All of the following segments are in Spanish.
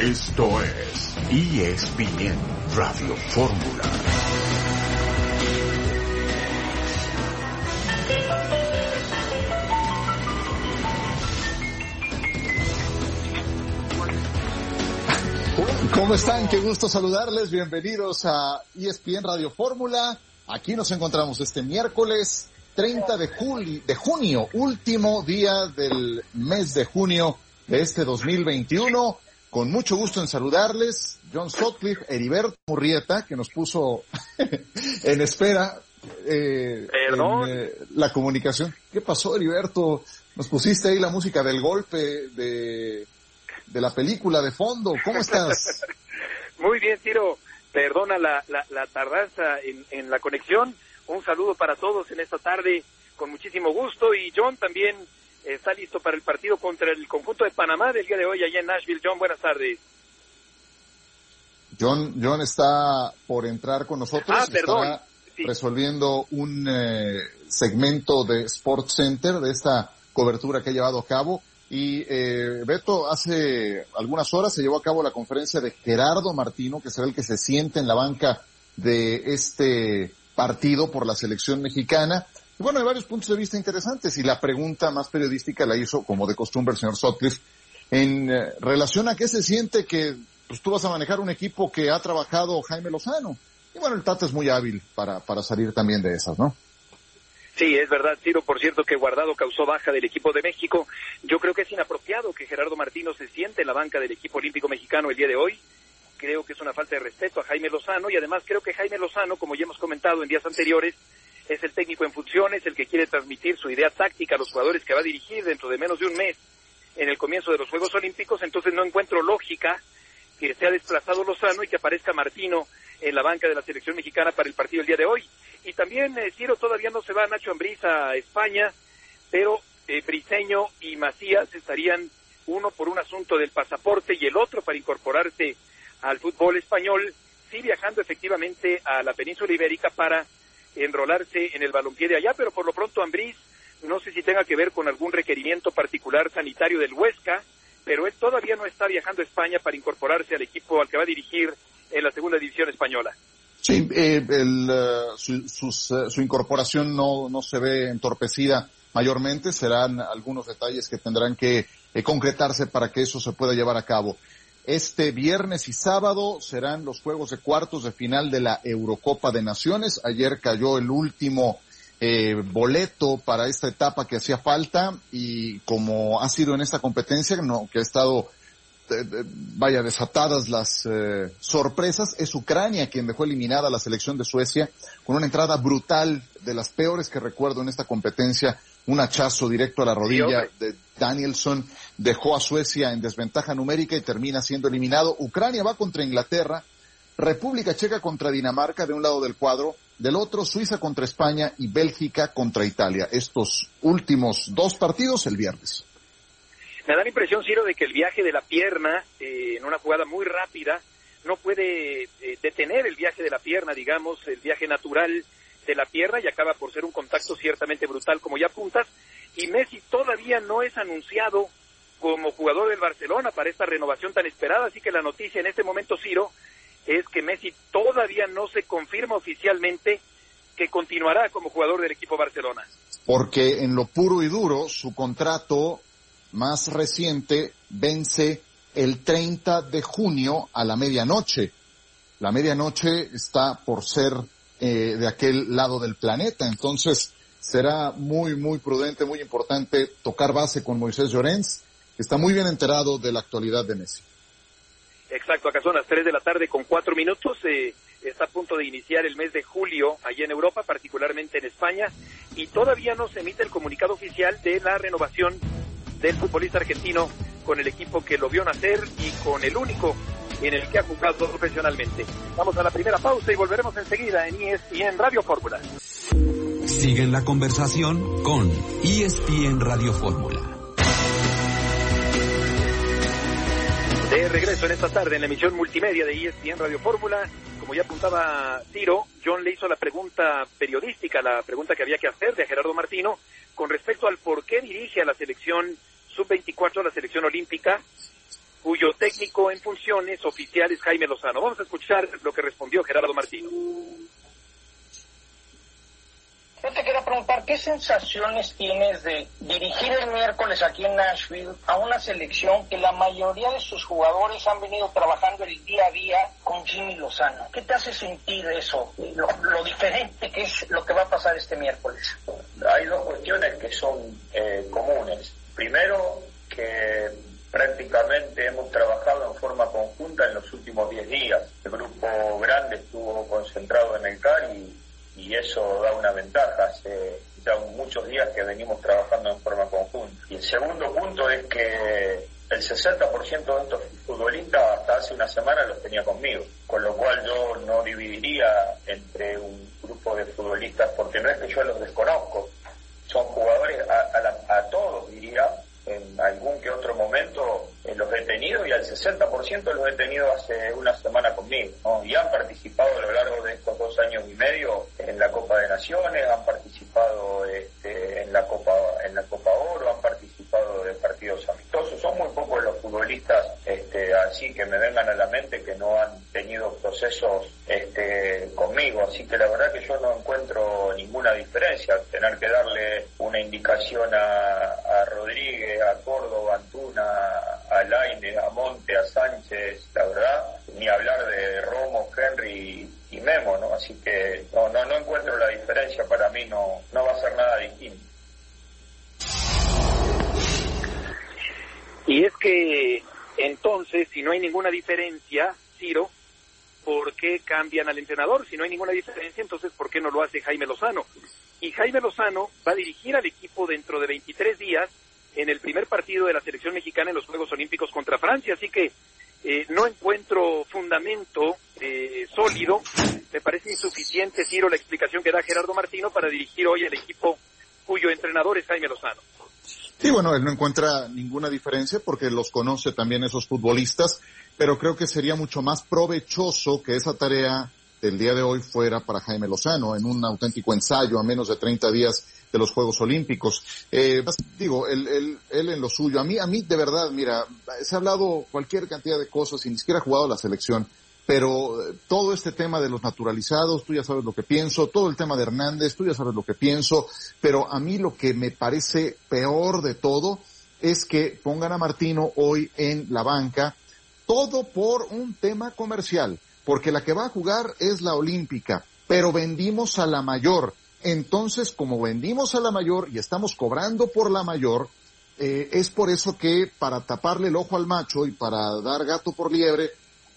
Esto es ESPN Radio Fórmula. ¿Cómo están? Qué gusto saludarles. Bienvenidos a ESPN Radio Fórmula. Aquí nos encontramos este miércoles 30 de junio, último día del mes de junio de este 2021. Con mucho gusto en saludarles, John Sutcliffe, Heriberto Murrieta, que nos puso en espera la comunicación. ¿Qué pasó, Heriberto? Nos pusiste ahí la música del golpe de la película de fondo. ¿Cómo estás? Muy bien, Ciro. Perdona la tardanza en la conexión. Un saludo para todos en esta tarde, con muchísimo gusto. Y John también está listo para el partido contra el conjunto de Panamá del día de hoy allá en Nashville. John, buenas tardes. John está por entrar con nosotros. Perdón. Estará resolviendo un segmento de Sports Center de esta cobertura que ha llevado a cabo. Y Beto, hace algunas horas se llevó a cabo la conferencia de Gerardo Martino, que será el que se siente en la banca de este partido por la selección mexicana. Y bueno, hay varios puntos de vista interesantes, y la pregunta más periodística la hizo, como de costumbre, el señor Sutcliffe, en relación a qué se siente que pues, tú vas a manejar un equipo que ha trabajado Jaime Lozano. Y bueno, el Tata es muy hábil para salir también de esas, ¿no? Sí, es verdad, Ciro. Por cierto, que Guardado causó baja del equipo de México. Yo creo que es inapropiado que Gerardo Martino se siente en la banca del equipo olímpico mexicano el día de hoy. Creo que es una falta de respeto a Jaime Lozano, y además creo que Jaime Lozano, como ya hemos comentado en días anteriores, es el técnico en funciones, el que quiere transmitir su idea táctica a los jugadores que va a dirigir dentro de menos de un mes en el comienzo de los Juegos Olímpicos. Entonces no encuentro lógica que se ha desplazado Lozano y que aparezca Martino en la banca de la selección mexicana para el partido el día de hoy. Y también, Ciro, todavía no se va Nacho Ambriz a España, pero Briseño y Macías estarían, uno por un asunto del pasaporte y el otro para incorporarse al fútbol español, sí viajando efectivamente a la península ibérica para enrolarse en el balompié de allá. Pero por lo pronto Ambriz, no sé si tenga que ver con algún requerimiento particular sanitario del Huesca, pero él todavía no está viajando a España para incorporarse al equipo al que va a dirigir en la segunda división española. Sí, su incorporación no se ve entorpecida mayormente. Serán algunos detalles que tendrán que concretarse para que eso se pueda llevar a cabo. Este viernes y sábado serán los juegos de cuartos de final de la Eurocopa de Naciones. Ayer cayó el último boleto para esta etapa que hacía falta, y como ha sido en esta competencia, que ha estado desatadas las sorpresas, es Ucrania quien dejó eliminada a la selección de Suecia con una entrada brutal, de las peores que recuerdo en esta competencia. Un hachazo directo a la rodilla de Danielson dejó a Suecia en desventaja numérica y termina siendo eliminado. Ucrania va contra Inglaterra, República Checa contra Dinamarca de un lado del cuadro, del otro Suiza contra España y Bélgica contra Italia. Estos últimos dos partidos el viernes. Me da la impresión, Ciro, de que el viaje de la pierna, en una jugada muy rápida, no puede detener el viaje de la pierna, digamos, el viaje natural de la pierna, y acaba por ser un contacto ciertamente brutal, como ya apuntas. Y Messi todavía no es anunciado como jugador del Barcelona para esta renovación tan esperada, así que la noticia en este momento, Ciro, es que Messi todavía no se confirma oficialmente que continuará como jugador del equipo Barcelona. Porque en lo puro y duro, su contrato más reciente vence el 30 de junio a la medianoche. La medianoche está por ser de aquel lado del planeta, entonces será muy, muy prudente, muy importante tocar base con Moisés Llorens, que está muy bien enterado de la actualidad de Messi. Exacto, acá son las 3 de la tarde con 4 minutos, está a punto de iniciar el mes de julio allá en Europa, particularmente en España, y todavía no se emite el comunicado oficial de la renovación del futbolista argentino con el equipo que lo vio nacer y con el único en el que ha jugado profesionalmente. Vamos a la primera pausa y volveremos enseguida en ESPN Radio Fórmula. Siguen la conversación con ESPN Radio Fórmula. De regreso en esta tarde en la emisión multimedia de ESPN Radio Fórmula. Como ya apuntaba Ciro, John le hizo la pregunta periodística, la pregunta que había que hacer de Gerardo Martino con respecto al por qué dirige a la selección sub-24, a la selección olímpica, cuyo técnico en funciones oficial es Jaime Lozano. Vamos a escuchar lo que respondió Gerardo Martino. Yo te quería preguntar, ¿qué sensaciones tienes de dirigir el miércoles aquí en Nashville a una selección que la mayoría de sus jugadores han venido trabajando el día a día con Jimmy Lozano? ¿Qué te hace sentir eso, lo diferente que es lo que va a pasar este miércoles? Hay dos cuestiones que son comunes. Primero, que prácticamente hemos trabajado en forma conjunta en los últimos 10 días. El grupo grande estuvo concentrado en el CAR y eso da una ventaja. Hace ya muchos días que venimos trabajando en forma conjunta. Y el segundo punto es que el 60% de estos futbolistas hasta hace una semana los tenía conmigo, con lo cual yo no dividiría entre un grupo de futbolistas, porque no es que yo los desconozco, son jugadores, a todos diría, en algún que otro momento los he tenido, y al 60% los he tenido hace una semana conmigo, ¿no? Y han participado a lo largo de estos 2 años y medio en la Copa de Naciones, han participado en la Copa Oro, han participado de partidos amistosos. Son muy pocos los futbolistas así que me vengan a la mente que no han tenido procesos conmigo, así que la verdad que yo no encuentro ninguna diferencia. Tener que darle una indicación a Rodríguez, a Córdoba, a Antuna, a Laine, a Monte, a Sánchez, la verdad, ni hablar de Romo, Henry y Memo, ¿no? Así que no encuentro la diferencia. Para mí no va a ser nada distinto. Y es que entonces, si no hay ninguna diferencia, Ciro, ¿por qué cambian al entrenador? Si no hay ninguna diferencia, entonces ¿por qué no lo hace Jaime Lozano? Y Jaime Lozano va a dirigir al equipo dentro de 23 días en el primer partido de la selección mexicana en los Juegos Olímpicos contra Francia, así que no encuentro fundamento sólido. Me parece insuficiente, Ciro, la explicación que da Gerardo Martino para dirigir hoy al equipo cuyo entrenador es Jaime Lozano. Sí, bueno, él no encuentra ninguna diferencia porque los conoce también esos futbolistas, pero creo que sería mucho más provechoso que esa tarea del día de hoy fuera para Jaime Lozano en un auténtico ensayo a menos de 30 días de los Juegos Olímpicos. Digo, él en lo suyo. A mí de verdad, mira, se ha hablado cualquier cantidad de cosas y ni siquiera ha jugado la selección, pero todo este tema de los naturalizados, tú ya sabes lo que pienso, todo el tema de Hernández, tú ya sabes lo que pienso, pero a mí lo que me parece peor de todo es que pongan a Martino hoy en la banca, todo por un tema comercial, porque la que va a jugar es la olímpica, pero vendimos a la mayor. Entonces, como vendimos a la mayor y estamos cobrando por la mayor, es por eso que para taparle el ojo al macho y para dar gato por liebre,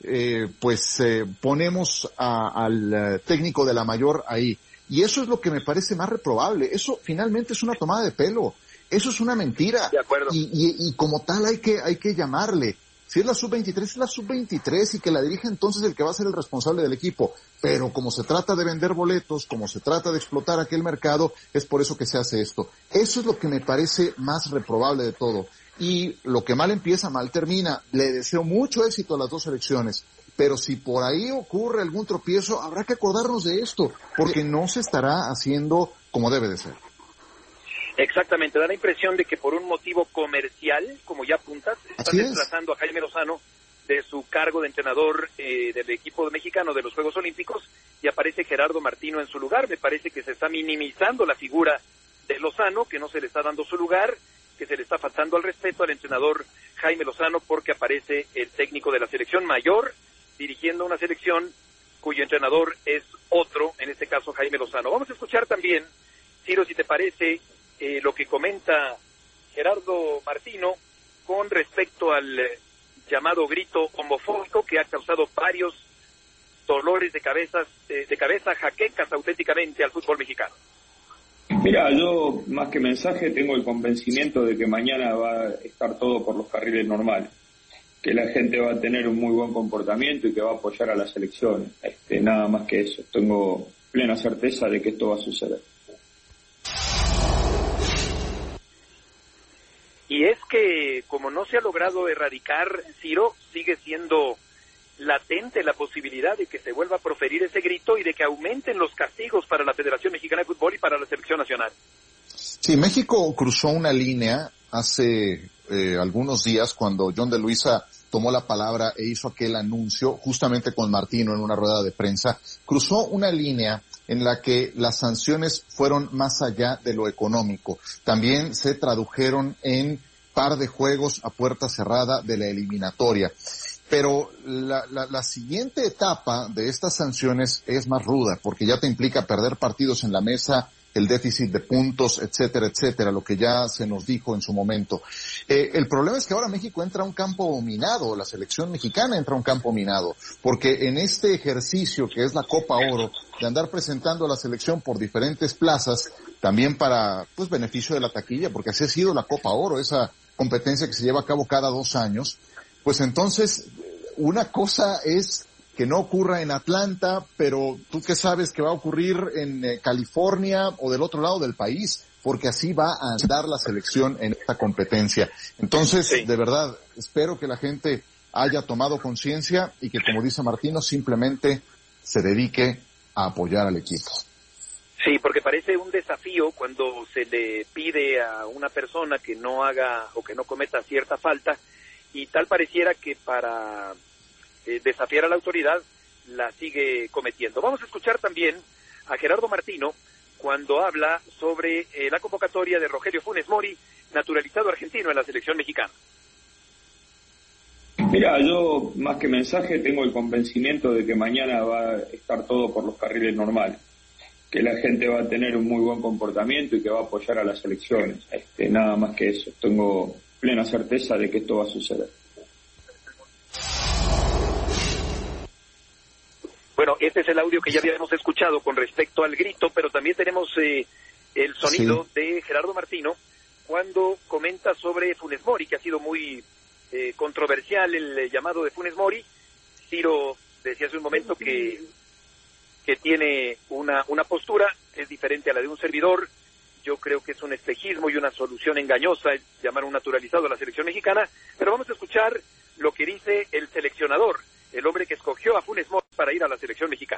ponemos al técnico de la mayor ahí. Y eso es lo que me parece más reprobable. Eso finalmente es una tomada de pelo. Eso es una mentira. De acuerdo. Y como tal hay que llamarle. Si es la sub-23, es la sub-23 y que la dirige entonces el que va a ser el responsable del equipo. Pero como se trata de vender boletos, como se trata de explotar aquel mercado, es por eso que se hace esto. Eso es lo que me parece más reprobable de todo. Y lo que mal empieza, mal termina. Le deseo mucho éxito a las dos selecciones. Pero si por ahí ocurre algún tropiezo, habrá que acordarnos de esto, porque no se estará haciendo como debe de ser. Exactamente, da la impresión de que por un motivo comercial, como ya apuntas, están desplazando a Jaime Lozano de su cargo de entrenador del equipo mexicano de los Juegos Olímpicos y aparece Gerardo Martino en su lugar. Me parece que se está minimizando la figura de Lozano, que no se le está dando su lugar, que se le está faltando al respeto al entrenador Jaime Lozano porque aparece el técnico de la selección mayor dirigiendo una selección cuyo entrenador es otro, en este caso Jaime Lozano. Vamos a escuchar también, Ciro, si te parece, lo que comenta Gerardo Martino con respecto al llamado grito homofóbico que ha causado varios dolores de cabeza, jaquecas auténticamente al fútbol mexicano. Mira, yo más que mensaje tengo el convencimiento de que mañana va a estar todo por los carriles normales, que la gente va a tener un muy buen comportamiento y que va a apoyar a la selección. Nada más que eso. Tengo plena certeza de que esto va a suceder. Y es que, como no se ha logrado erradicar, Ciro, sigue siendo latente la posibilidad de que se vuelva a proferir ese grito y de que aumenten los castigos para la Federación Mexicana de Fútbol y para la Selección Nacional. Sí, México cruzó una línea hace algunos días cuando John de Luisa tomó la palabra e hizo aquel anuncio justamente con Martino en una rueda de prensa, cruzó una línea en la que las sanciones fueron más allá de lo económico. También se tradujeron en par de juegos a puerta cerrada de la eliminatoria. Pero la siguiente etapa de estas sanciones es más ruda, porque ya te implica perder partidos en la mesa, el déficit de puntos, etcétera, lo que ya se nos dijo en su momento. El problema es que ahora México entra a un campo minado, la selección mexicana entra a un campo minado, porque en este ejercicio que es la Copa Oro, de andar presentando a la selección por diferentes plazas, también para, pues, beneficio de la taquilla, porque así ha sido la Copa Oro, esa competencia que se lleva a cabo cada 2 años, pues entonces, una cosa es que no ocurra en Atlanta, pero tú qué sabes que va a ocurrir en California o del otro lado del país, porque así va a andar la selección en esta competencia. Entonces, sí, de verdad, espero que la gente haya tomado conciencia y que, como dice Martino, simplemente se dedique a apoyar al equipo. Sí, porque parece un desafío cuando se le pide a una persona que no haga o que no cometa cierta falta, y tal pareciera que para desafiar a la autoridad la sigue cometiendo. Vamos a escuchar también a Gerardo Martino cuando habla sobre la convocatoria de Rogelio Funes Mori, naturalizado argentino en la selección mexicana. Mira, yo más que mensaje tengo el convencimiento de que mañana va a estar todo por los carriles normales, que la gente va a tener un muy buen comportamiento y que va a apoyar a las selecciones. Nada más que eso, tengo plena certeza de que esto va a suceder. Bueno, este es el audio que ya habíamos escuchado con respecto al grito, pero también tenemos el sonido de Gerardo Martino cuando comenta sobre Funes Mori, que ha sido muy controversial el llamado de Funes Mori. Ciro decía hace un momento que tiene una postura que es diferente a la de un servidor. Yo creo que es un espejismo y una solución engañosa el llamar un naturalizado a la selección mexicana, pero vamos a escuchar lo que dice el seleccionador, el hombre que escogió a Funes Mori para ir a la selección mexicana.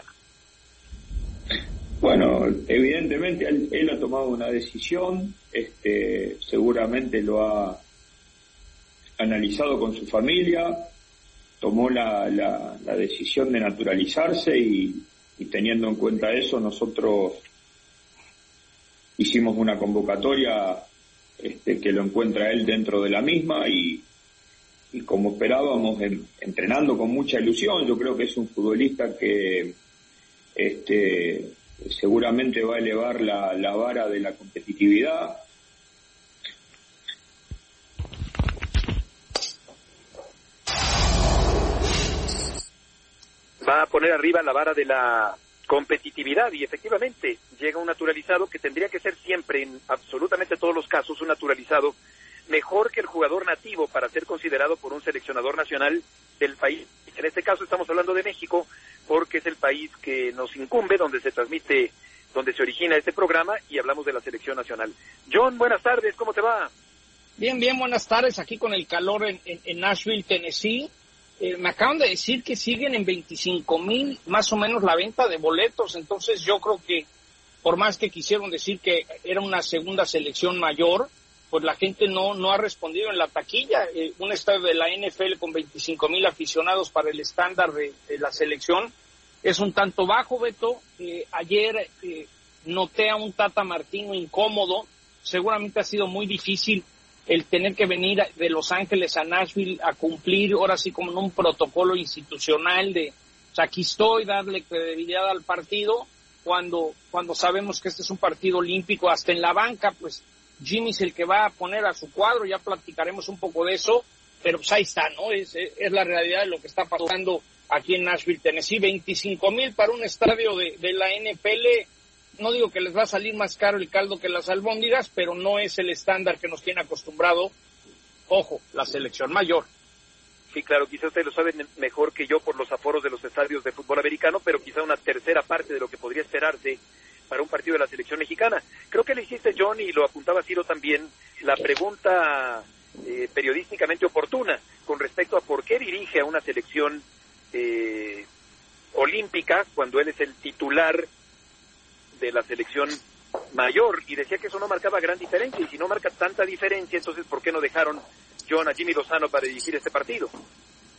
Bueno, evidentemente él ha tomado una decisión, seguramente lo ha analizado con su familia, tomó la decisión de naturalizarse y teniendo en cuenta eso nosotros hicimos una convocatoria que lo encuentra él dentro de la misma y como esperábamos, entrenando con mucha ilusión. Yo creo que es un futbolista que seguramente va a elevar la vara de la competitividad. Va a poner arriba la vara de la competitividad y efectivamente llega un naturalizado que tendría que ser siempre, en absolutamente todos los casos, un naturalizado mejor que el jugador nativo para ser considerado por un seleccionador nacional del país. En este caso estamos hablando de México porque es el país que nos incumbe, donde se transmite, donde se origina este programa y hablamos de la selección nacional. John, buenas tardes, ¿cómo te va? Bien, buenas tardes, aquí con el calor en Nashville, Tennessee. Me acaban de decir que siguen en 25,000 más o menos la venta de boletos, entonces yo creo que por más que quisieron decir que era una segunda selección mayor, pues la gente no ha respondido en la taquilla. Un estadio de la NFL con 25,000 aficionados para el estándar de la selección es un tanto bajo, Beto. Ayer noté a un Tata Martino incómodo. Seguramente ha sido muy difícil el tener que venir de Los Ángeles a Nashville a cumplir ahora sí como en un protocolo institucional de, o sea, aquí estoy, darle credibilidad al partido cuando sabemos que este es un partido olímpico. Hasta en la banca, pues Jimmy es el que va a poner a su cuadro, ya platicaremos un poco de eso, pero pues ahí está, ¿no? Es la realidad de lo que está pasando aquí en Nashville, Tennessee. 25,000 para un estadio de la NFL. No digo que les va a salir más caro el caldo que las albóndigas, pero no es el estándar que nos tiene acostumbrado, ojo, la selección mayor. Sí, claro, quizá ustedes lo saben mejor que yo por los aforos de los estadios de fútbol americano, pero quizá una tercera parte de lo que podría esperarse para un partido de la selección mexicana. Creo que le hiciste, John, y lo apuntaba Ciro también, la pregunta periodísticamente oportuna con respecto a por qué dirige a una selección olímpica cuando él es el titular de la selección mayor, y decía que eso no marcaba gran diferencia, y si no marca tanta diferencia, entonces ¿por qué no dejaron, John, a Jimmy Lozano para dirigir este partido?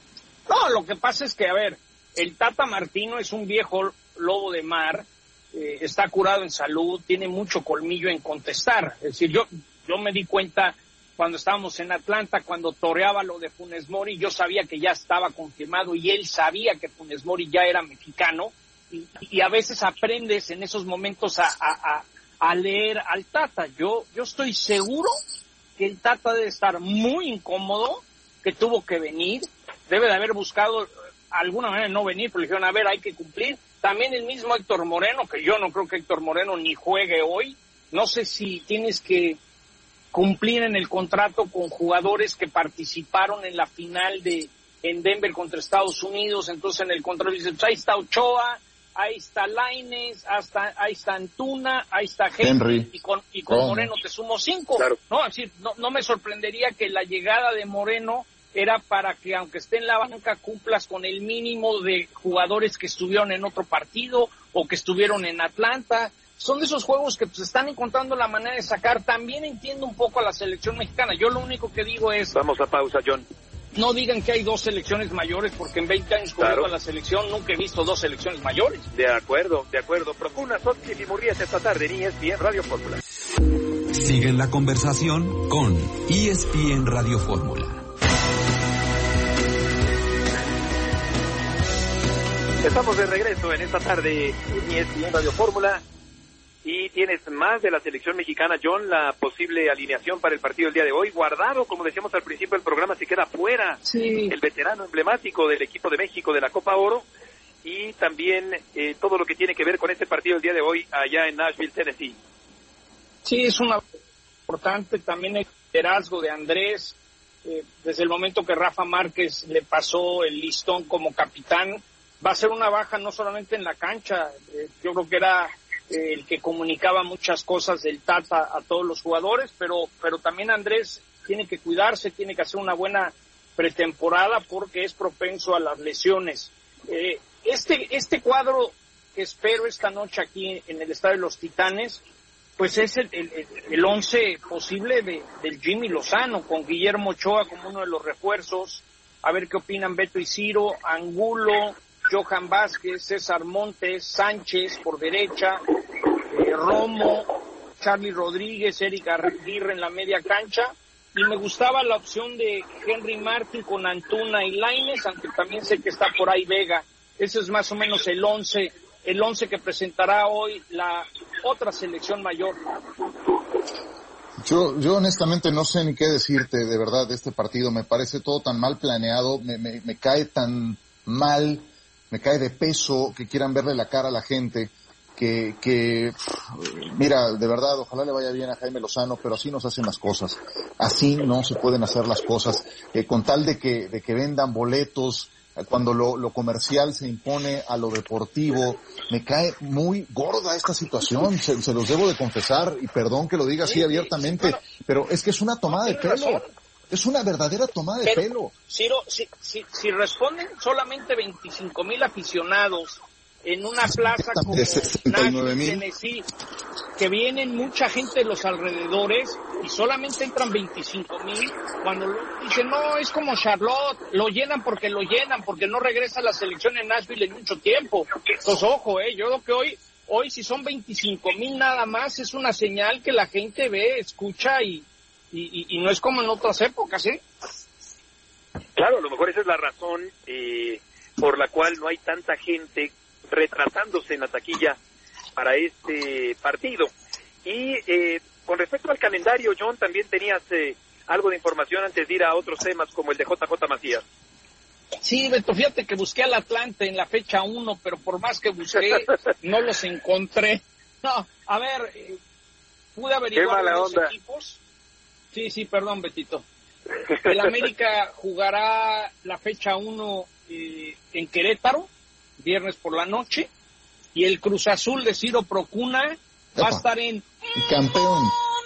No, lo que pasa es que, a ver, el Tata Martino es un viejo lobo de mar, está curado en salud, tiene mucho colmillo en contestar. Es decir, yo me di cuenta cuando estábamos en Atlanta, cuando toreaba lo de Funes Mori, yo sabía que ya estaba confirmado y él sabía que Funes Mori ya era mexicano, y a veces aprendes en esos momentos a leer al Tata. Yo estoy seguro que el Tata debe estar muy incómodo, que tuvo que venir, debe de haber buscado alguna manera de no venir, pero le dijeron, a ver, hay que cumplir. También el mismo Héctor Moreno, que yo no creo que Héctor Moreno ni juegue hoy. No sé si tienes que cumplir en el contrato con jugadores que participaron en la final en Denver contra Estados Unidos. Entonces en el contrato dice, pues ahí está Ochoa, ahí está Lainez, ahí está Antuna, ahí está Henry. Y con Moreno te sumo 5. Claro. No, así, no me sorprendería que la llegada de Moreno era para que, aunque esté en la banca, cumplas con el mínimo de jugadores que estuvieron en otro partido o que estuvieron en Atlanta. Son de esos juegos que pues están encontrando la manera de sacar. También entiendo un poco a la selección mexicana. Yo lo único que digo es... Vamos a pausa, John. No digan que hay 2 selecciones mayores, porque en 20 años jugando a la selección nunca he visto 2 selecciones mayores. De acuerdo. Procuna, Sotcliffe y Murrieta esta tarde en ESPN Radio Fórmula. Siguen la conversación con ESPN Radio Fórmula. Estamos de regreso en esta tarde en ESPN Radio Fórmula y tienes más de la selección mexicana, John, la posible alineación para el partido del día de hoy. Guardado, como decíamos al principio del programa, se queda fuera. Sí. El veterano emblemático del equipo de México de la Copa Oro y también todo lo que tiene que ver con este partido del día de hoy allá en Nashville, Tennessee. Sí, es una importante también el liderazgo de Andrés. Desde el momento que Rafa Márquez le pasó el listón como capitán, va a ser una baja no solamente en la cancha. Yo creo que era el que comunicaba muchas cosas del Tata a todos los jugadores, pero también Andrés tiene que cuidarse, tiene que hacer una buena pretemporada porque es propenso a las lesiones. Este cuadro que espero esta noche aquí en el Estadio de los Titanes, pues es el 11 posible del Jimmy Lozano, con Guillermo Ochoa como uno de los refuerzos. A ver qué opinan Beto y Ciro, Angulo, Johan Vázquez, César Montes, Sánchez por derecha, Romo, Charly Rodríguez, Eric Aguirre en la media cancha, y me gustaba la opción de Henry Martin con Antuna y Lainez, aunque también sé que está por ahí Vega. Ese es más o menos el 11 que presentará hoy la otra selección mayor. Yo honestamente no sé ni qué decirte de verdad de este partido. Me parece todo tan mal planeado, me cae tan mal, me cae de peso que quieran verle la cara a la gente, que mira, de verdad, ojalá le vaya bien a Jaime Lozano, pero así no se hacen las cosas, así no se pueden hacer las cosas, con tal de que vendan boletos, cuando lo comercial se impone a lo deportivo. Me cae muy gorda esta situación, se los debo de confesar, y perdón que lo diga así abiertamente, pero es que es una tomada de pelo. Es una verdadera tomada de pelo. Ciro, si responden solamente 25,000 aficionados en una plaza como Nashville, Tennessee, que vienen mucha gente de los alrededores y solamente entran 25,000, cuando dicen, no, es como Charlotte, lo llenan porque no regresa a la selección en Nashville en mucho tiempo. Entonces, ojo, yo creo que hoy si son 25,000 nada más, es una señal que la gente ve, escucha y no es como en otras épocas, ¿eh? Claro, a lo mejor esa es la razón por la cual no hay tanta gente retrasándose en la taquilla para este partido. Y con respecto al calendario, John, también tenías algo de información antes de ir a otros temas como el de JJ Macías. Sí, Beto, fíjate que busqué al Atlante en la fecha 1, pero por más que busqué, no los encontré. No, a ver, pude averiguar los equipos. Sí, perdón, Betito. El América jugará la fecha 1 en Querétaro, viernes por la noche, y el Cruz Azul de Ciro Procuna va a estar en campeón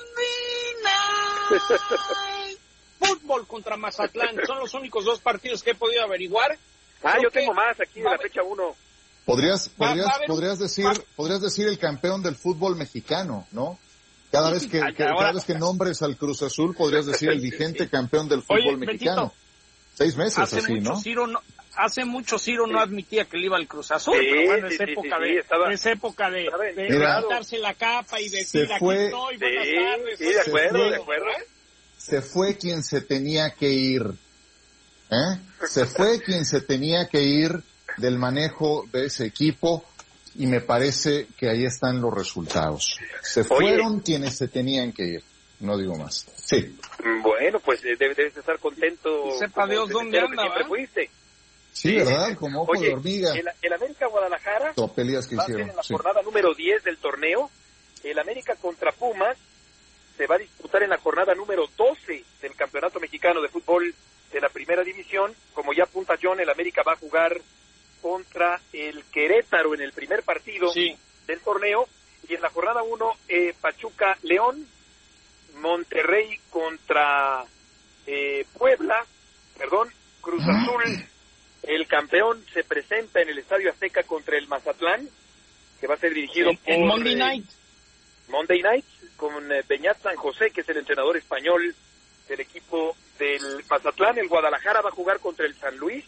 fútbol contra Mazatlán. Son los únicos 2 partidos que he podido averiguar. Yo tengo más aquí de la fecha 1. Podrías decir el campeón del fútbol mexicano, ¿no? Cada vez que nombres al Cruz Azul, podrías decir el vigente campeón del fútbol mexicano. Betito, 6 meses así, ¿no? Ciro, hace mucho Ciro no admitía que le iba al Cruz Azul, pero bueno, es época de quitarse la capa y decir aquí estoy, buenas tardes. Sí, de acuerdo. Se fue quien se tenía que ir. Se fue quien se tenía que ir del manejo de ese equipo y me parece que ahí están los resultados. Se fueron quienes se tenían que ir. No digo más. Sí. Bueno, pues debes estar contento. Y sepa Dios dónde anda, ¿verdad? Fuiste. Sí, ¿verdad? Como ojo de hormiga. El América Guadalajara Topelías que hicieron. En la jornada número 10 del torneo. El América contra Pumas se va a disputar en la jornada número 12 del Campeonato Mexicano de Fútbol de la Primera División. Como ya apunta John, el América va a jugar contra el Querétaro en el primer partido del torneo. Y en la jornada 1, Pachuca León, Monterrey contra Cruz Azul, el campeón se presenta en el Estadio Azteca contra el Mazatlán, que va a ser dirigido por Monday Night, con Beñat San José, que es el entrenador español del equipo del Mazatlán. El Guadalajara va a jugar contra el San Luis.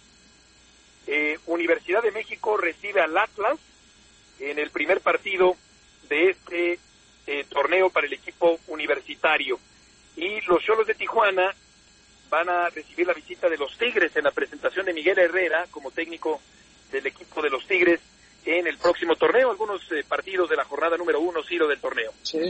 Universidad de México recibe al Atlas en el primer partido de este torneo para el equipo universitario. Y los Xolos de Tijuana van a recibir la visita de los Tigres en la presentación de Miguel Herrera como técnico del equipo de los Tigres en el próximo torneo. Algunos partidos de la jornada número 1, Ciro, del torneo.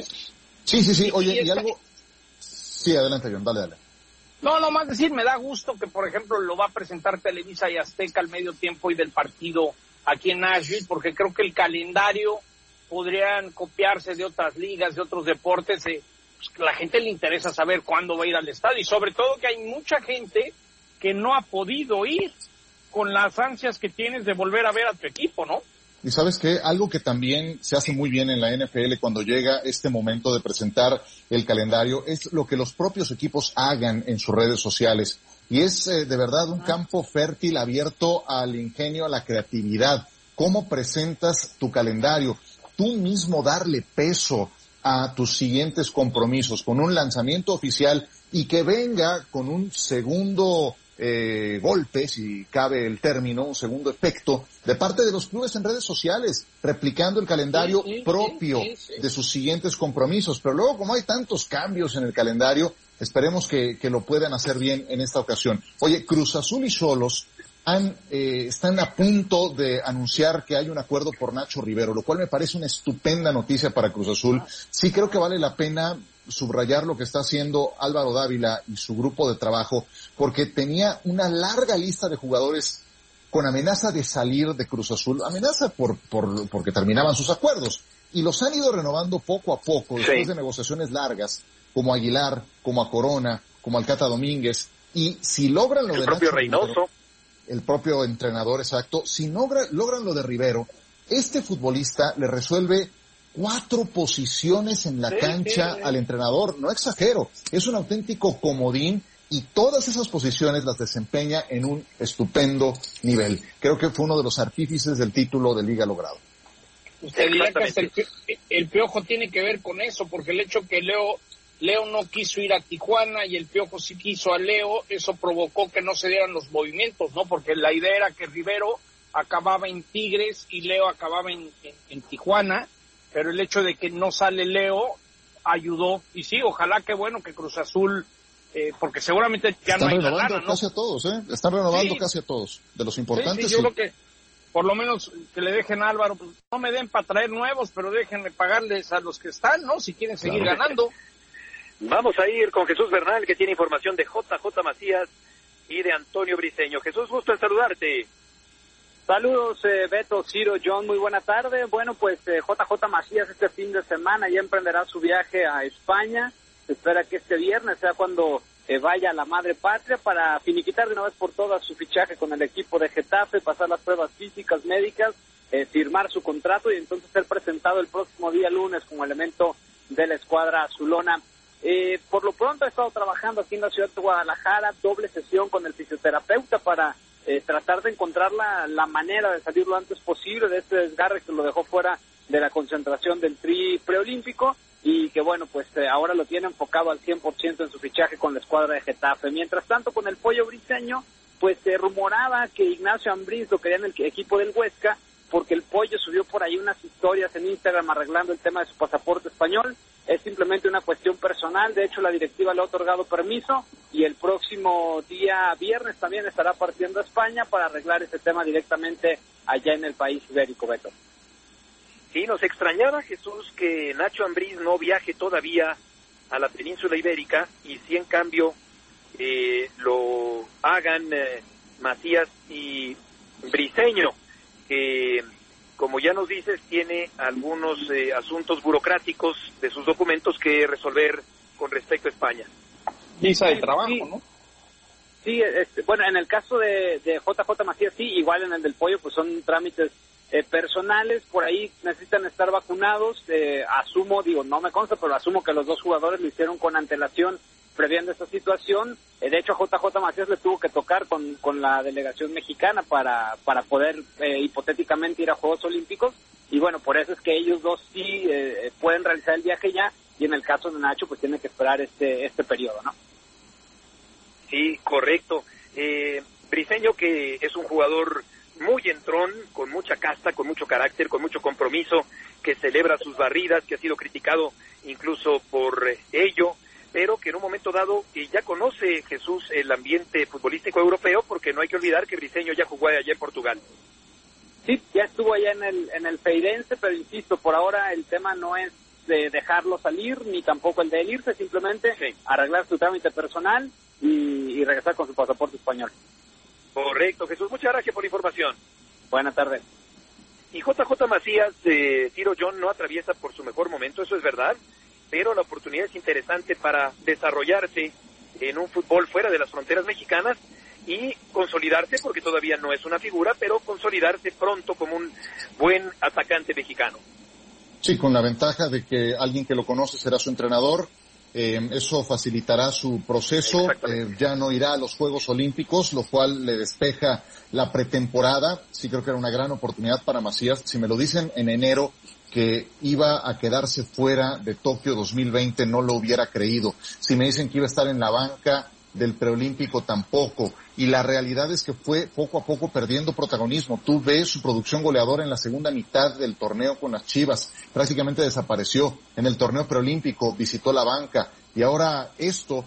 Sí. Oye, ¿y algo? Sí, adelante, John, dale. No, más decir, me da gusto que, por ejemplo, lo va a presentar Televisa y Azteca al medio tiempo y del partido aquí en Nashville, porque creo que el calendario podrían copiarse de otras ligas, de otros deportes. La gente le interesa saber cuándo va a ir al estadio y sobre todo que hay mucha gente que no ha podido ir con las ansias que tienes de volver a ver a tu equipo, ¿no? Y ¿sabes qué? Algo que también se hace muy bien en la NFL cuando llega este momento de presentar el calendario es lo que los propios equipos hagan en sus redes sociales. Y es de verdad un campo fértil, abierto al ingenio, a la creatividad. ¿Cómo presentas tu calendario? Tú mismo darle peso a tus siguientes compromisos con un lanzamiento oficial y que venga con un segundo golpe, si cabe el término, un segundo efecto de parte de los clubes en redes sociales, replicando el calendario propio de sus siguientes compromisos. Pero luego, como hay tantos cambios en el calendario, esperemos que lo puedan hacer bien en esta ocasión. Oye, Cruz Azul y Xolos están a punto de anunciar que hay un acuerdo por Nacho Rivero, lo cual me parece una estupenda noticia para Cruz Azul. Sí creo que vale la pena subrayar lo que está haciendo Álvaro Dávila y su grupo de trabajo, porque tenía una larga lista de jugadores con amenaza de salir de Cruz Azul, amenaza porque terminaban sus acuerdos, y los han ido renovando poco a poco, después de negociaciones largas, como a Aguilar, como a Corona, como al Cata Domínguez, y si logran lo de propio Nacho Reynoso, Rivero, el propio entrenador, exacto, si logran lo de Rivero, este futbolista le resuelve 4 posiciones en la cancha al entrenador, no exagero, es un auténtico comodín y todas esas posiciones las desempeña en un estupendo nivel. Creo que fue uno de los artífices del título de liga logrado. Usted diría que el Piojo tiene que ver con eso, porque el hecho que Leo no quiso ir a Tijuana y el Piojo sí quiso a Leo, eso provocó que no se dieran los movimientos, ¿no? Porque la idea era que Rivero acababa en Tigres y Leo acababa en Tijuana, pero el hecho de que no sale Leo ayudó. Y sí, ojalá que bueno que Cruz Azul, porque seguramente ya no hay lana, ¿no? Están renovando casi a todos, Están renovando casi a todos. De los importantes, yo creo que por lo menos que le dejen a Álvaro, pues, no me den para traer nuevos, pero déjenme pagarles a los que están, ¿no? Si quieren seguir ganando. Vamos a ir con Jesús Bernal, que tiene información de JJ Macías y de Antonio Briceño. Jesús, gusto en saludarte. Saludos, Beto, Ciro, John, muy buena tarde. Bueno, pues JJ Macías este fin de semana ya emprenderá su viaje a España. Se espera que este viernes sea cuando vaya a la madre patria para finiquitar de una vez por todas su fichaje con el equipo de Getafe, pasar las pruebas físicas, médicas, firmar su contrato y entonces ser presentado el próximo día lunes como elemento de la escuadra azulona. Por lo pronto ha estado trabajando aquí en la ciudad de Guadalajara, doble sesión con el fisioterapeuta para tratar de encontrar la manera de salir lo antes posible de este desgarre que lo dejó fuera de la concentración del tri preolímpico y que bueno, pues ahora lo tiene enfocado al 100% en su fichaje con la escuadra de Getafe. Mientras tanto, con el Pollo Briceño, pues se rumoraba que Ignacio Ambriz lo quería en el equipo del Huesca, porque el Pollo subió por ahí unas historias en Instagram arreglando el tema de su pasaporte español. Es simplemente una cuestión personal. De hecho, la directiva le ha otorgado permiso y el próximo día viernes también estará partiendo a España para arreglar ese tema directamente allá en el país ibérico, Beto. Sí, nos extrañaba, Jesús, que Nacho Ambriz no viaje todavía a la península ibérica y si en cambio lo hagan Macías y Briseño, que como ya nos dices tiene algunos asuntos burocráticos de sus documentos que resolver con respecto a España. Visa de trabajo, sí, ¿no? Sí, bueno, en el caso de JJ Macías sí, igual en el del Pollo pues son trámites personales, por ahí necesitan estar vacunados, asumo, digo, no me consta, pero asumo que los dos jugadores lo hicieron con antelación previendo esta situación. De hecho, JJ Macías le tuvo que tocar con la delegación mexicana para poder hipotéticamente ir a Juegos Olímpicos, y bueno, por eso es que ellos dos sí pueden realizar el viaje ya, y en el caso de Nacho pues tiene que esperar este periodo, ¿no? Sí, correcto. Briseño, que es un jugador muy entrón, con mucha casta, con mucho carácter, con mucho compromiso, que celebra sus barridas, que ha sido criticado incluso por ello, pero que en un momento dado ya conoce, Jesús, el ambiente futbolístico europeo, porque no hay que olvidar que Briseño ya jugó allá en Portugal. Sí, ya estuvo allá en el Feirense, pero insisto, por ahora el tema no es de dejarlo salir, ni tampoco el de él irse, simplemente sí, arreglar su trámite personal y regresar con su pasaporte español. Correcto, Jesús, muchas gracias por la información. Buenas tardes. Y JJ Macías, Ciro John, no atraviesa por su mejor momento, eso es verdad, pero la oportunidad es interesante para desarrollarse en un fútbol fuera de las fronteras mexicanas y consolidarse, porque todavía no es una figura, pero consolidarse pronto como un buen atacante mexicano. Sí, con la ventaja de que alguien que lo conoce será su entrenador. Eso facilitará su proceso, ya no irá a los Juegos Olímpicos, lo cual le despeja la pretemporada. Sí, creo que era una gran oportunidad para Macías. Si me lo dicen en enero que iba a quedarse fuera de Tokio 2020, no lo hubiera creído. Si me dicen que iba a estar en la banca del preolímpico, tampoco. Y la realidad es que fue poco a poco perdiendo protagonismo. Tú ves su producción goleadora en la segunda mitad del torneo con las Chivas, prácticamente desapareció. En el torneo preolímpico visitó la banca, y ahora esto,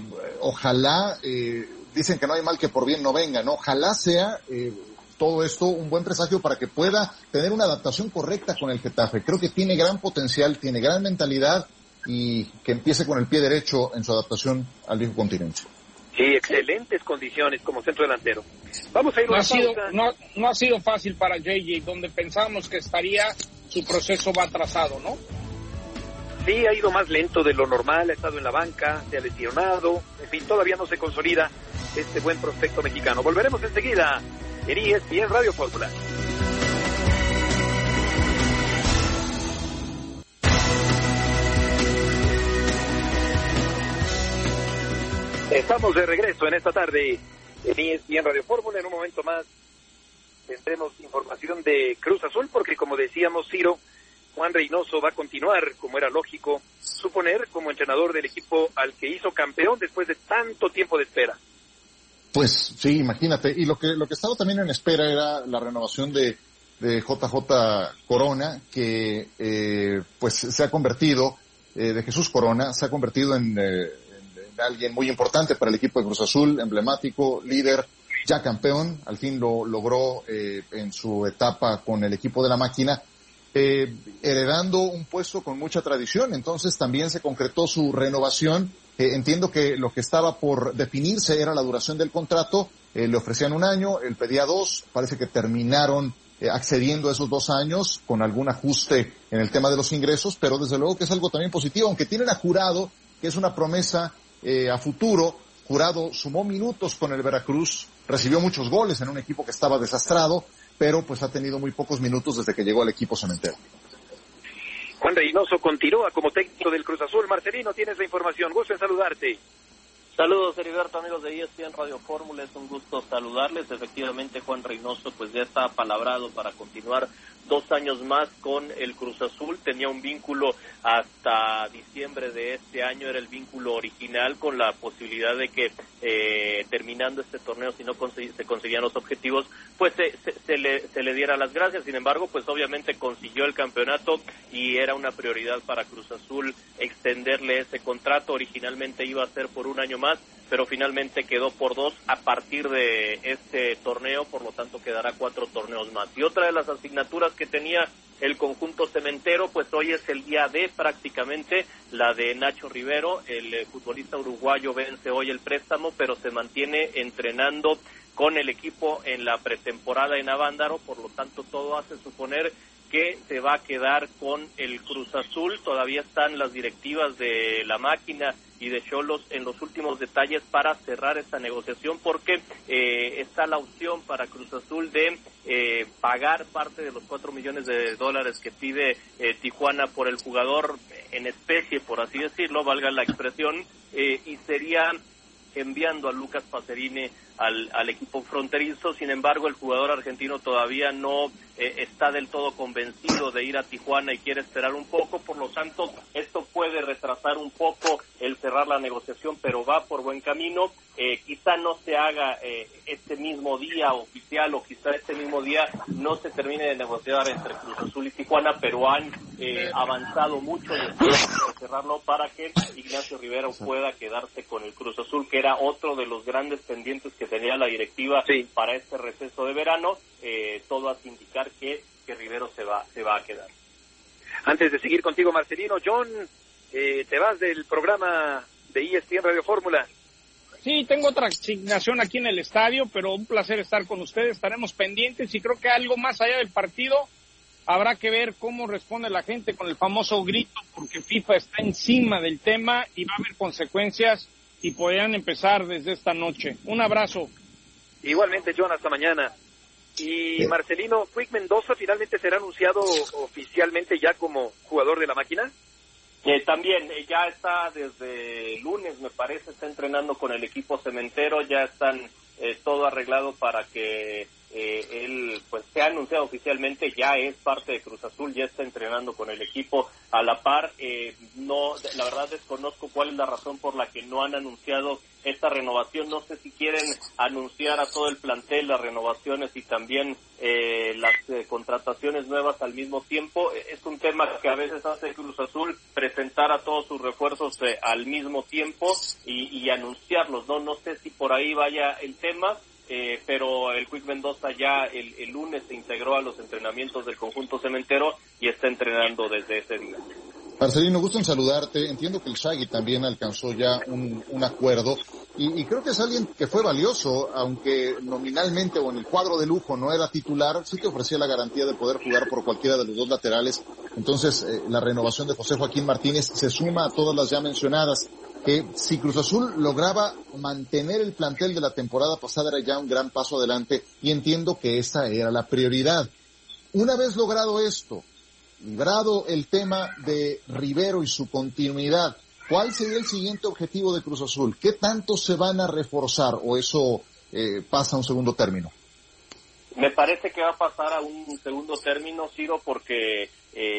ojalá, dicen que no hay mal que por bien no venga, ¿no? Ojalá sea todo esto un buen presagio para que pueda tener una adaptación correcta con el Getafe. Creo que tiene gran potencial, tiene gran mentalidad, y que empiece con el pie derecho en su adaptación al viejo continente. Sí, excelentes condiciones como centro delantero. Vamos a ir a una pausa. No ha sido fácil para JJ, donde pensábamos que estaría, su proceso va atrasado, ¿no? Sí, ha ido más lento de lo normal, ha estado en la banca, se ha lesionado, en fin, todavía no se consolida este buen prospecto mexicano. Volveremos enseguida en ESPN Radio Fórmula. Estamos de regreso en esta tarde en ESPN Radio Fórmula. En un momento más tendremos información de Cruz Azul, porque como decíamos, Ciro, Juan Reynoso va a continuar, como era lógico suponer, como entrenador del equipo al que hizo campeón después de tanto tiempo de espera. Pues sí, imagínate. Y lo que estaba también en espera era la renovación de JJ Corona, que pues se ha convertido, de Jesús Corona, se ha convertido en alguien muy importante para el equipo de Cruz Azul, emblemático, líder, ya campeón. Al fin lo logró en su etapa con el equipo de la máquina, heredando un puesto con mucha tradición. Entonces también se concretó su renovación. Entiendo que lo que estaba por definirse era la duración del contrato. Le ofrecían 1 año, él pedía 2, parece que terminaron accediendo a esos 2 años con algún ajuste en el tema de los ingresos, pero desde luego que es algo también positivo, aunque tienen a Jurado, que es una promesa a futuro. Jurado sumó minutos con el Veracruz, recibió muchos goles en un equipo que estaba desastrado, pero pues ha tenido muy pocos minutos desde que llegó al equipo cementero. Juan Reynoso continúa como técnico del Cruz Azul. Marcelino, tienes la información, gusto en saludarte. Saludos, Heriberto, amigos de ESPN Radio Fórmula, es un gusto saludarles. Efectivamente, Juan Reynoso pues ya está apalabrado para continuar 2 años más con el Cruz Azul. Tenía un vínculo hasta diciembre de este año, era el vínculo original, con la posibilidad de que terminando este torneo, si no se conseguían los objetivos, pues se le diera las gracias. Sin embargo, pues obviamente consiguió el campeonato y era una prioridad para Cruz Azul extenderle ese contrato. Originalmente iba a ser por 1 año más, pero finalmente quedó por 2 a partir de este torneo, por lo tanto quedará 4 torneos más. Y otra de las asignaturas que tenía el conjunto cementero, pues hoy es el día D prácticamente, la de Nacho Rivero, el futbolista uruguayo vence hoy el préstamo, pero se mantiene entrenando con el equipo en la pretemporada en Avándaro, por lo tanto todo hace suponer que se va a quedar con el Cruz Azul. Todavía están las directivas de la máquina y de Xolos en los últimos detalles para cerrar esta negociación, porque está la opción para Cruz Azul de pagar parte de los $4 millones que pide Tijuana por el jugador en especie, por así decirlo, valga la expresión, y sería enviando a Lucas Pacerini al equipo fronterizo. Sin embargo, el jugador argentino todavía no está del todo convencido de ir a Tijuana y quiere esperar un poco, por lo tanto esto puede retrasar un poco el cerrar la negociación, pero va por buen camino. Quizá no se haga este mismo día oficial, o quizá este mismo día no se termine de negociar entre Cruz Azul y Tijuana, pero han avanzado mucho después de cerrarlo para que Ignacio Rivero pueda quedarse con el Cruz Azul, que era otro de los grandes pendientes que tenía la directiva para este receso de verano. Todo hace indicar que Rivero se va a quedar. Antes de seguir contigo, Marcelino, John, te vas del programa de ESPN Radio Fórmula. Sí, tengo otra asignación aquí en el estadio, pero un placer estar con ustedes. Estaremos pendientes y creo que algo más allá del partido habrá que ver cómo responde la gente con el famoso grito, porque FIFA está encima del tema y va a haber consecuencias y podrían empezar desde esta noche. Un abrazo. Igualmente, John, hasta mañana. Y Marcelino, ¿Quick Mendoza finalmente será anunciado oficialmente ya como jugador de la máquina? También ya está desde lunes, me parece, está entrenando con el equipo cementero, ya están todo arreglado para que él pues sea anunciado oficialmente, ya es parte de Cruz Azul, ya está entrenando con el equipo a la par. No, la verdad desconozco cuál es la razón por la que no han anunciado esta renovación. No sé si quieren anunciar a todo el plantel las renovaciones y también las contrataciones nuevas al mismo tiempo. Es un tema que a veces hace Cruz Azul, presentar a todos sus refuerzos al mismo tiempo y anunciarlos, no sé si por ahí vaya el tema. Pero el Quick Mendoza ya el lunes se integró a los entrenamientos del conjunto cementero y está entrenando desde ese día. Marcelino, gusto en saludarte. Entiendo que el Shaggy también alcanzó ya un acuerdo y creo que es alguien que fue valioso, aunque nominalmente o en el cuadro de lujo no era titular, sí que ofrecía la garantía de poder jugar por cualquiera de los dos laterales. Entonces la renovación de José Joaquín Martínez se suma a todas las ya mencionadas. Si Cruz Azul lograba mantener el plantel de la temporada pasada era ya un gran paso adelante y entiendo que esa era la prioridad. Una vez logrado esto, librado el tema de Rivero y su continuidad, ¿cuál sería el siguiente objetivo de Cruz Azul? ¿Qué tanto se van a reforzar o eso pasa a un segundo término? Me parece que va a pasar a un segundo término, Ciro, porque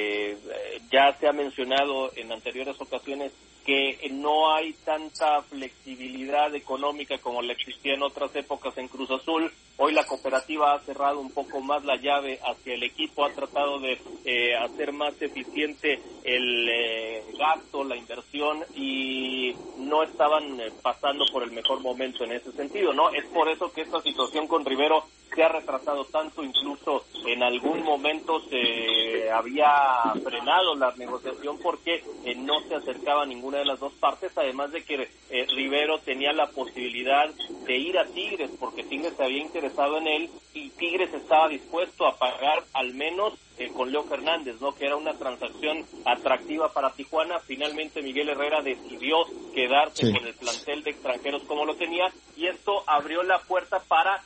ya se ha mencionado en anteriores ocasiones que no hay tanta flexibilidad económica como la existía en otras épocas en Cruz Azul. Hoy la cooperativa ha cerrado un poco más la llave hacia el equipo, ha tratado de hacer más eficiente el gasto, la inversión, y no estaban pasando por el mejor momento en ese sentido, ¿no? Es por eso que esta situación con Rivero se ha retrasado tanto, incluso en algún momento se había frenado la negociación porque no se acercaba a ninguna de las dos partes, además de que Rivero tenía la posibilidad de ir a Tigres porque Tigres se había interesado en él y Tigres estaba dispuesto a pagar al menos con Leo Fernández, ¿no? Que era una transacción atractiva para Tijuana. Finalmente Miguel Herrera decidió quedarse con el plantel de extranjeros como lo tenía, y esto abrió la puerta para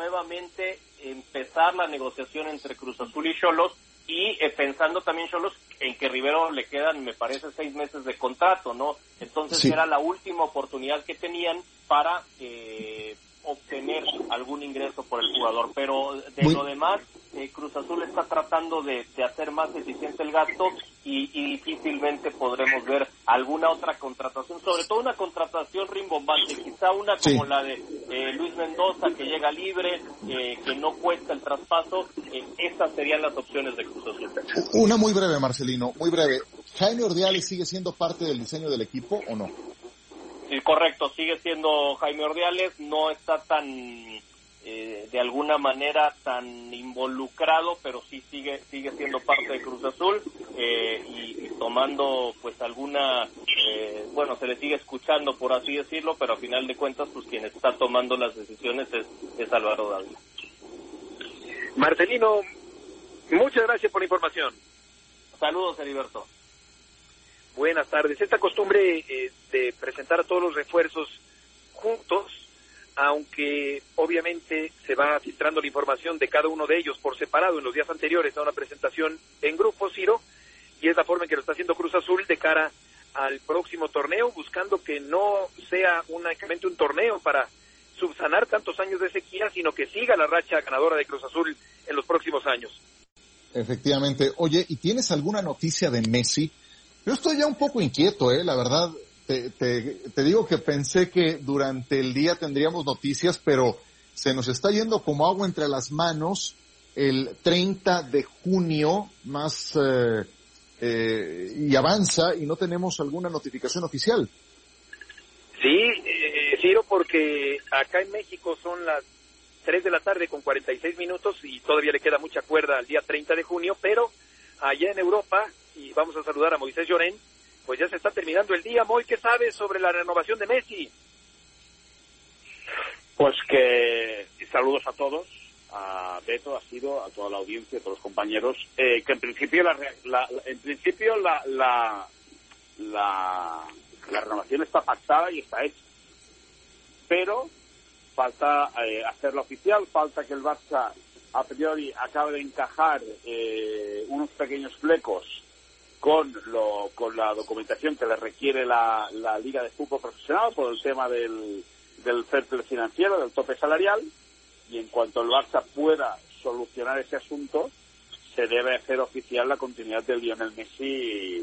nuevamente empezar la negociación entre Cruz Azul y Xolos, y pensando también Xolos en que Rivero le quedan, me parece, 6 meses de contrato, ¿no? Entonces era la última oportunidad que tenían para obtener algún ingreso por el jugador, pero lo demás, Cruz Azul está tratando de hacer más eficiente el gasto y difícilmente podremos ver alguna otra contratación, sobre todo una contratación rimbombante, quizá una como la de Luis Mendoza, que llega libre, que no cuesta el traspaso. Esas serían las opciones de Cruz Azul. Una muy breve, Marcelino, muy breve. ¿Jaime Ordiales sigue siendo parte del diseño del equipo o no? Sí, correcto, sigue siendo Jaime Ordiales, no está tan, de alguna manera, tan involucrado, pero sí sigue siendo parte de Cruz Azul, y tomando pues alguna, se le sigue escuchando, por así decirlo, pero a final de cuentas pues quien está tomando las decisiones es Álvaro Dávila. Marcelino, muchas gracias por la información. Saludos, Heriberto. Buenas tardes. Esta costumbre de presentar a todos los refuerzos juntos, aunque obviamente se va filtrando la información de cada uno de ellos por separado en los días anteriores a una presentación en grupo, Ciro, y es la forma en que lo está haciendo Cruz Azul de cara al próximo torneo, buscando que no sea únicamente un torneo para subsanar tantos años de sequía, sino que siga la racha ganadora de Cruz Azul en los próximos años. Efectivamente. Oye, ¿y tienes alguna noticia de Messi? Yo estoy ya un poco inquieto, la verdad, te digo que pensé que durante el día tendríamos noticias, pero se nos está yendo como agua entre las manos. El 30 de junio más y avanza y no tenemos alguna notificación oficial. Sí, Ciro, porque acá en México son las 3 de la tarde con 46 minutos y todavía le queda mucha cuerda al día 30 de junio, pero allá en Europa, y vamos a saludar a Moisés Llorén, pues ya se está terminando el día. Moy, ¿qué sabes sobre la renovación de Messi? Pues que saludos a todos, a Beto, a Ciro, a toda la audiencia, a todos los compañeros, que en principio la renovación está pactada y está hecha, pero falta hacerla oficial, falta que el Barça a priori acaba de encajar unos pequeños flecos con la documentación que le requiere la Liga de Fútbol Profesional por el tema del fair play financiero, del tope salarial, y en cuanto el Barça pueda solucionar ese asunto, se debe hacer oficial la continuidad de Lionel Messi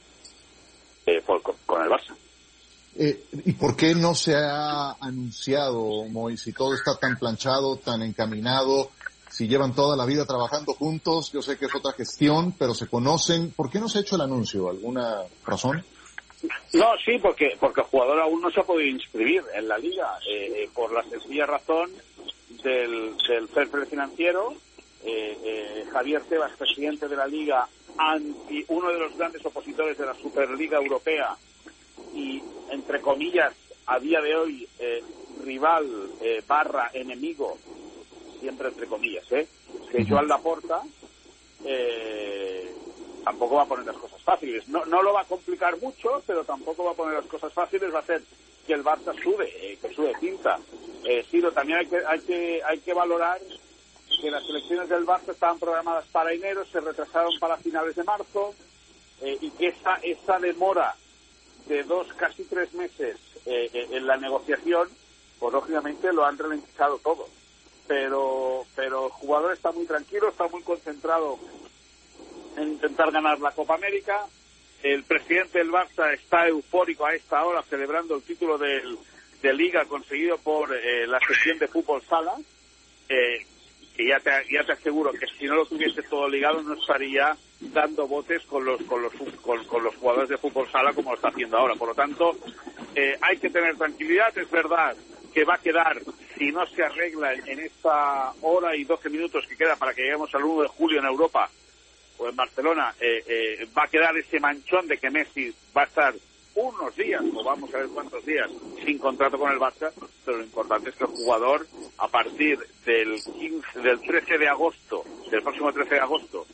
con el Barça. ¿Y por qué no se ha anunciado, Moy, si todo está tan planchado, tan encaminado? Si llevan toda la vida trabajando juntos, yo sé que es otra gestión, pero se conocen. ¿Por qué no se ha hecho el anuncio? ¿Alguna razón? No, sí, porque el jugador aún no se ha podido inscribir en la liga, por la sencilla razón del fair play financiero. Javier Tebas, presidente de la liga, uno de los grandes opositores de la Superliga Europea y, entre comillas, a día de hoy, rival / enemigo, siempre entre comillas, que Joan Laporta, tampoco va a poner las cosas fáciles. No lo va a complicar mucho, pero tampoco va a poner las cosas fáciles. Va a hacer que el Barça que sube tinta. Ciro, también hay que valorar que las elecciones del Barça estaban programadas para enero, se retrasaron para finales de marzo, y que esa demora de 2, casi 3 meses en la negociación, pues lógicamente lo han ralentizado todo. Pero el jugador está muy tranquilo, está muy concentrado en intentar ganar la Copa América. El presidente del Barça está eufórico a esta hora celebrando el título de Liga conseguido por la sección de fútbol sala, que ya te aseguro que si no lo tuviese todo ligado no estaría dando botes con los jugadores de fútbol sala como lo está haciendo ahora. Por lo tanto, hay que tener tranquilidad. Es verdad que va a quedar, si no se arregla en esta hora y 12 minutos que queda para que lleguemos al 1 de julio en Europa o en Barcelona, va a quedar ese manchón de que Messi va a estar unos días, o vamos a ver cuántos días, sin contrato con el Barça, pero lo importante es que el jugador, a partir del 13 de agosto, del próximo 13 de agosto,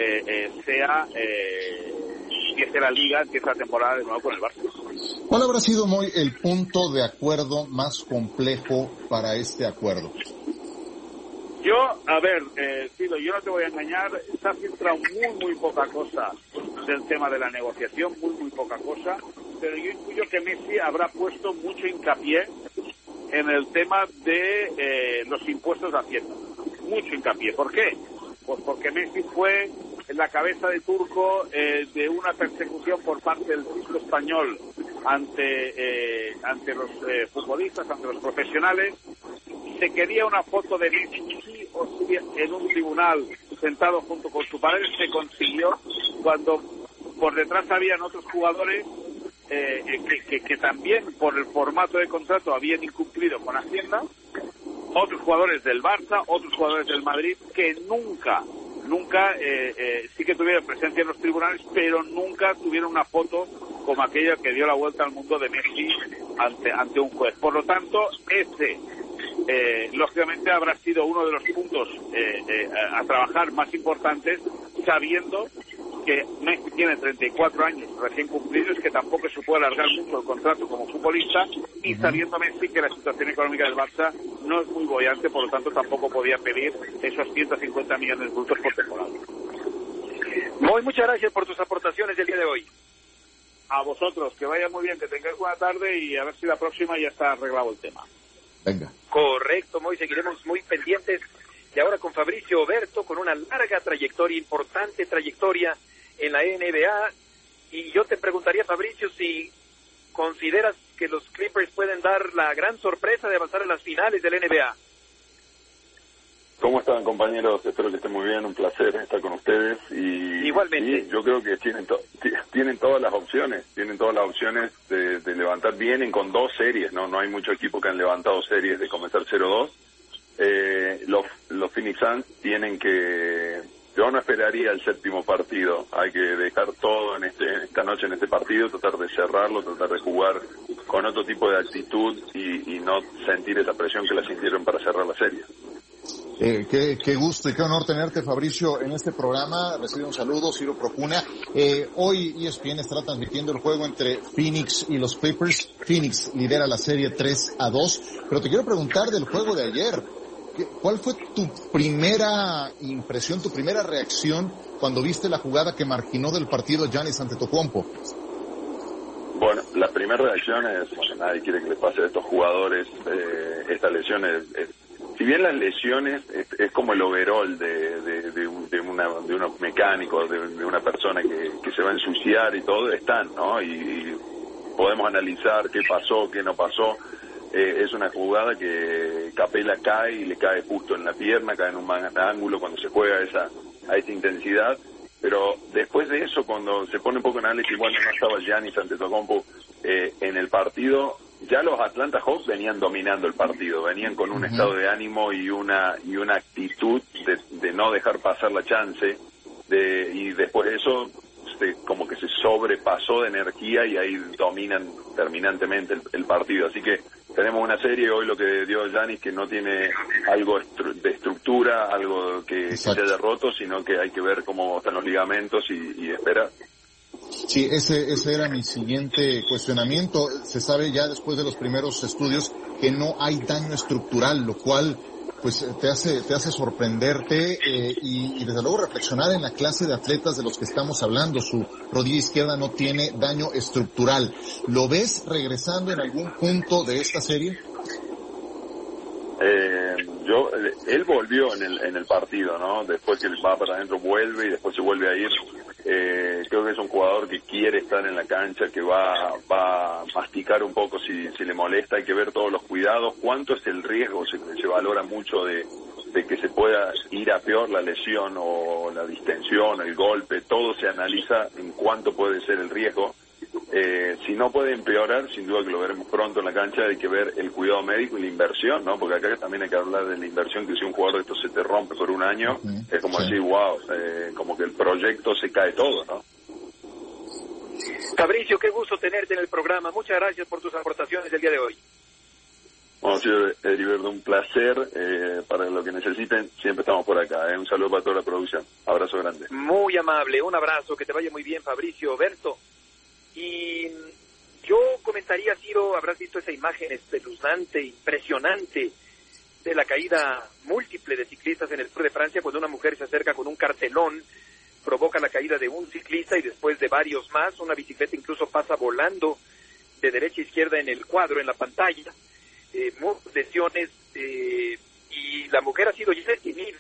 empiece la Liga, empiece la temporada de nuevo con el Barça. ¿Cuál habrá sido, Moy, el punto de acuerdo más complejo para este acuerdo? Yo, a ver, Ciro, yo no te voy a engañar, se ha filtrado muy poca cosa del tema de la negociación, muy poca cosa, pero yo intuyo que Messi habrá puesto mucho hincapié en el tema de los impuestos de Hacienda. Mucho hincapié. ¿Por qué? Pues porque Messi fue la cabeza de turco de una persecución por parte del fisco español ante los futbolistas, ante los profesionales. Se quería una foto de Messi sí o sí en un tribunal sentado junto con su padre. Se consiguió cuando por detrás habían otros jugadores que también por el formato de contrato habían incumplido con Hacienda, otros jugadores del Barça, otros jugadores del Madrid que nunca sí que tuvieron presencia en los tribunales, pero nunca tuvieron una foto como aquella que dio la vuelta al mundo de Messi ante un juez. Por lo tanto, lógicamente habrá sido uno de los puntos a trabajar más importantes, sabiendo que Messi tiene 34 años recién cumplidos, que tampoco se puede alargar mucho el contrato como futbolista, y sabiendo Messi que la situación económica del Barça no es muy boyante, por lo tanto tampoco podía pedir esos 150 millones brutos por temporada. Muchas gracias por tus aportaciones del día de hoy. A vosotros, que vaya muy bien, que tengáis buena tarde y a ver si la próxima ya está arreglado el tema. Venga. Correcto, Moy, seguiremos muy pendientes. Y ahora con Fabricio Oberto, con una larga trayectoria, importante trayectoria en la NBA. Y yo te preguntaría, Fabricio, si consideras que los Clippers pueden dar la gran sorpresa de avanzar a las finales del NBA. ¿Cómo están, compañeros? Espero que estén muy bien, un placer estar con ustedes. Y igualmente. Sí, yo creo que tienen todas las opciones, de levantar. Vienen con 2 series, no hay mucho equipo que han levantado series de comenzar 0-2. Los Phoenix Suns tienen que... Yo no esperaría el 7º partido, hay que dejar todo esta noche en este partido, tratar de cerrarlo, tratar de jugar con otro tipo de actitud y no sentir esa presión que la sintieron para cerrar la serie. Qué gusto y qué honor tenerte, Fabricio, en este programa. Recibe un saludo, Ciro Procuna. Hoy ESPN estará transmitiendo el juego entre Phoenix y los Clippers. Phoenix lidera la serie 3-2, pero te quiero preguntar del juego de ayer. ¿Cuál fue tu primera impresión, tu primera reacción cuando viste la jugada que marginó del partido Giannis Antetokounmpo? Bueno, la primera reacción es, nadie quiere que le pase a estos jugadores estas lesiones. Si bien las lesiones es como el overall de unos mecánicos, de una persona que se va a ensuciar y todo, están, ¿no? Y podemos analizar qué pasó, qué no pasó. Es una jugada que Capela cae y le cae justo en la pierna, cae en un ángulo cuando se juega a esa intensidad. Pero después de eso, cuando se pone un poco en análisis, bueno, no estaba Giannis Antetokounmpo en el partido, ya los Atlanta Hawks venían dominando el partido, venían con un estado de ánimo y una actitud de no dejar pasar la chance, y después de eso como que se sobrepasó de energía y ahí dominan terminantemente el partido. Así que tenemos una serie hoy, lo que dio Giannis, que no tiene algo de estructura, algo que se haya roto, sino que hay que ver cómo están los ligamentos y esperar. Sí, ese era mi siguiente cuestionamiento. Se sabe ya después de los primeros estudios que no hay daño estructural, lo cual pues te hace sorprenderte y desde luego reflexionar en la clase de atletas de los que estamos hablando. Su rodilla izquierda no tiene daño estructural. ¿Lo ves regresando en algún punto de esta serie? Él volvió en el partido, ¿no? Después que va para adentro vuelve y después se vuelve a ir. Creo que es un jugador que quiere estar en la cancha, que va a masticar un poco si le molesta. Hay que ver todos los cuidados, cuánto es el riesgo. Se valora mucho de que se pueda ir a peor la lesión o la distensión, el golpe, todo se analiza en cuánto puede ser el riesgo. Si no puede empeorar, sin duda que lo veremos pronto en la cancha. Hay que ver el cuidado médico y la inversión, ¿no? Porque acá también hay que hablar de la inversión, que si un jugador de esto se te rompe por un año, es como decir, wow, como que el proyecto se cae todo, ¿no? Fabricio, qué gusto tenerte en el programa. Muchas gracias por tus aportaciones el día de hoy. Bueno, señor Heriberto, un placer. Para lo que necesiten, siempre estamos por acá. Un saludo para toda la producción. Abrazo grande. Muy amable, un abrazo, que te vaya muy bien, Fabricio Oberto. Y yo comentaría, Ciro, habrás visto esa imagen espeluznante, impresionante, de la caída múltiple de ciclistas en el Tour de Francia, cuando una mujer se acerca con un cartelón provoca la caída de un ciclista y después de varios más. Una bicicleta incluso pasa volando de derecha a izquierda en el cuadro, en la pantalla. Muchas lesiones y la mujer ha sido ya detenida.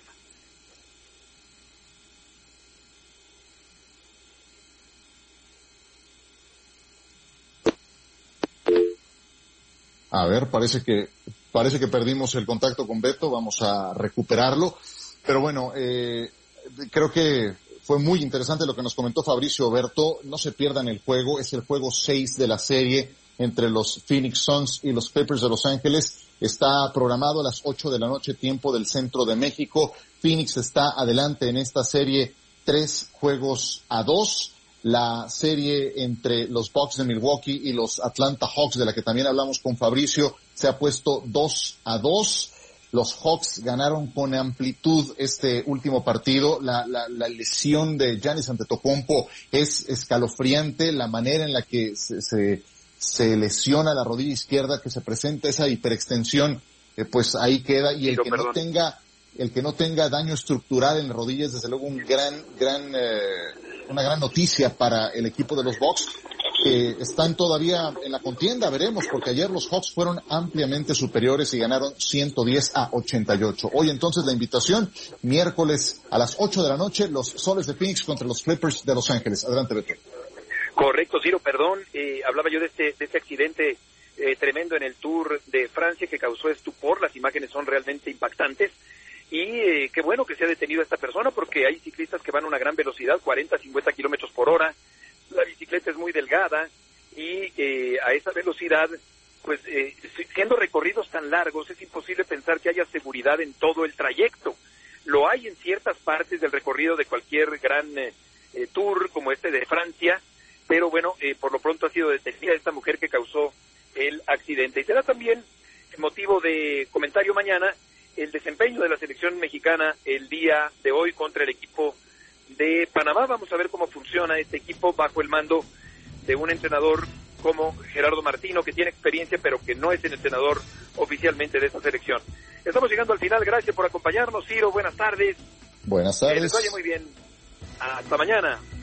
A ver, parece que perdimos el contacto con Beto, vamos a recuperarlo. Pero bueno, creo que fue muy interesante lo que nos comentó Fabricio Oberto. No se pierdan el juego, es el juego 6 de la serie entre los Phoenix Suns y los Clippers de Los Ángeles. Está programado a las 8 de la noche, tiempo del centro de México. Phoenix está adelante en esta serie 3-2. La serie entre los Bucks de Milwaukee y los Atlanta Hawks, de la que también hablamos con Fabricio, se ha puesto 2-2. Los Hawks ganaron con amplitud este último partido. La lesión de Giannis Antetokounmpo es escalofriante. La manera en la que se lesiona la rodilla izquierda, que se presenta esa hiperextensión, pues ahí queda. Y el que no tenga daño estructural en las rodillas, desde luego una gran noticia para el equipo de los Bucks, que están todavía en la contienda. Veremos, porque ayer los Hawks fueron ampliamente superiores y ganaron 110-88. Hoy entonces la invitación, miércoles a las 8 de la noche, los Soles de Phoenix contra los Clippers de Los Ángeles. Adelante, Beto. Correcto, Ciro, perdón, hablaba yo de este accidente tremendo en el Tour de Francia que causó estupor. Las imágenes son realmente impactantes. Y qué bueno que se ha detenido a esta persona, porque hay ciclistas que van a una gran velocidad, 40, 50 kilómetros por hora. La bicicleta es muy delgada y a esa velocidad, pues siendo recorridos tan largos, es imposible pensar que haya seguridad en todo el trayecto. Lo hay en ciertas partes del recorrido de cualquier gran tour, como este de Francia, pero bueno, por lo pronto ha sido detenida esta mujer que causó el accidente. Y será también motivo de comentario mañana el desempeño de la selección mexicana el día de hoy contra el equipo de Panamá. Vamos a ver cómo funciona este equipo bajo el mando de un entrenador como Gerardo Martino, que tiene experiencia, pero que no es el entrenador oficialmente de esta selección. Estamos llegando al final. Gracias por acompañarnos, Ciro. Buenas tardes. Buenas tardes. Que les vaya muy bien. Hasta mañana.